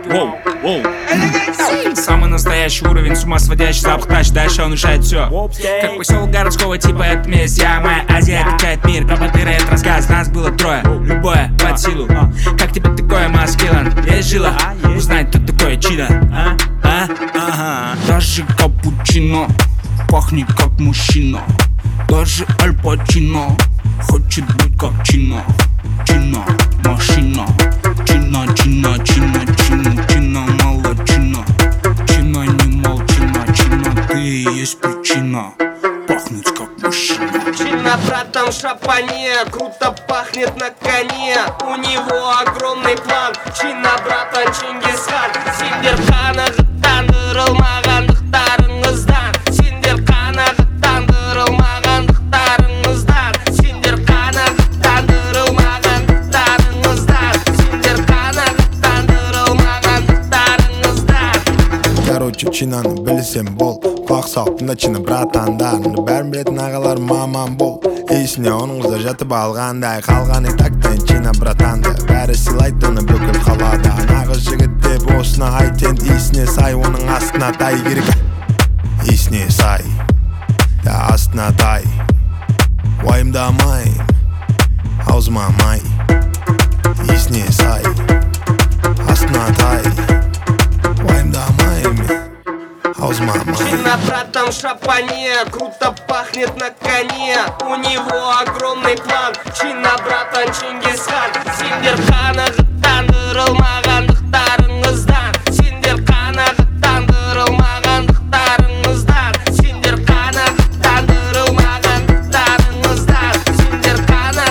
Воу, воу. Самый настоящий уровень, с ума сводящий запах тач. Дальше он решает все. Как поселок городского типа, это месть. Я, моя Азия, качает мир. Пропотыры, это рассказ, нас было трое. Любое под силу. Как тебе такое, маскилан? Есть жила? Узнать, кто такое чидо. Даже капучино пахнет как мужчина. Даже Аль Пачино хочет быть как Чино. Чино, машина. Чина, чина, чина, чина, чина, молодчина. Чина, не молчина, чина, ты и есть причина пахнуть как мужчина. Чина, братан, в шапане, круто пахнет на коне. У него огромный план. Чина, братан, Чингисхан. Синдерхана жыттандырылмағандықтарыңыздан. Синдерхана жыттандырылмағандықтарыңыздан. Синдерхана жыттандырылмағандықтарыңыздан. Синдерхана жыттандырылмағандықтарыңыздан. Короче, чинаны білсем бол. Құлақ салыптың чина братандарыңды. Бәрін білетін ағалар маман бол. Есіне оның қызы жатып алғандай. Қалғаны тактен чина братанды. Бәрі сыйлайды оны бүкіл қалада. Нағыз жігіт деп осына айтен. Есіне сай, оның астына тай керек. Есіне сай, астына тай. Уайымдамайым, аузыма май. Есіне сай, астына тай. Уайымдамайым, аузыма май. Чина, братан, в шапане, круто пахнет на коне. У него огромный план. Чина, братан, Чингисхан. Синдерхана жыттандырылмағандықтарыңыздан. Синдерхана жыттандырылмағандықтарыңыздан. Синдерхана жыттандырылмағандықтарыңыздан. Синдерхана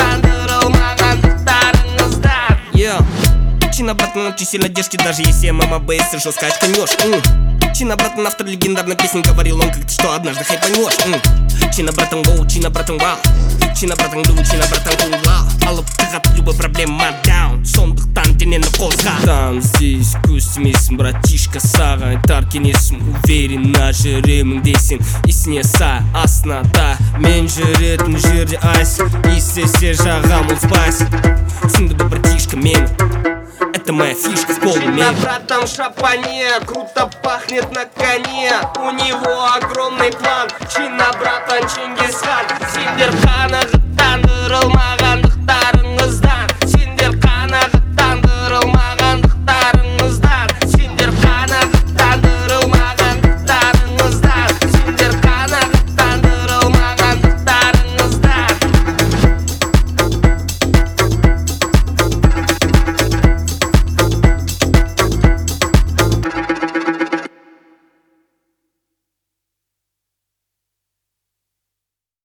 жыттандырылмағандықтарыңыздан. Чина, братан, очень сильно держки, даже если мама бейс жестко очканешь. Чина, братан, автор легендарной песни, говорил он как-то, что однажды хайпанешь. Чина, братан, воу, чина, братан, вау. Чина, братан, глю, чина, братан, кулау. Алып тығат любой проблема даун. Сондықтан денені қозға. Там здесь көз тимесін, братишка, саған айтар кеңесім. Уверенно жүремін десең, есіне сай, астына тай. Мен жүретін жерде айсың, естесе жағам ол спайсың. Түсінді бұл братишка мені, это моя фишка в полуме. Чина, братан, в шапане, круто пахнет на коне. У него огромный план. Чина, братан, Чингисхан. Синдерхана жыттандырылмаған